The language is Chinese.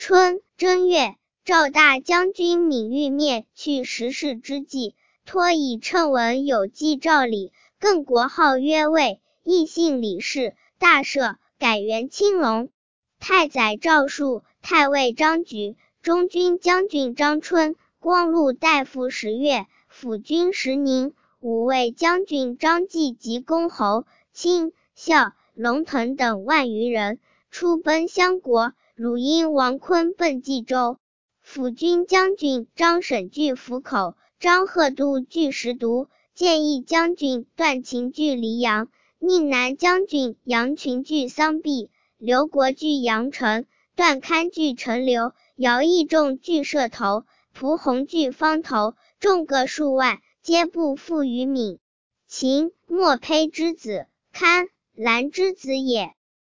春正月，赵大将军闵玉灭去十世之际，托以称文有记诏礼，更国号曰魏，义姓李氏，大赦，改元青龙。太宰赵树、太尉张举、中军将军张春、光禄大夫石越、辅军石宁、五位将军张继及公侯、卿、孝、龙腾等万余人，出奔襄国。汝因王坤奔冀州，辅军将军张审据府口，张贺度据石渎，建议将军段秦据黎阳，宁南将军杨群据桑壁，刘国据阳城，段堪据陈留，姚义仲据社头，蒲弘据方头，众各数万，皆不附于闵。秦，莫呸之子，堪、兰之子也。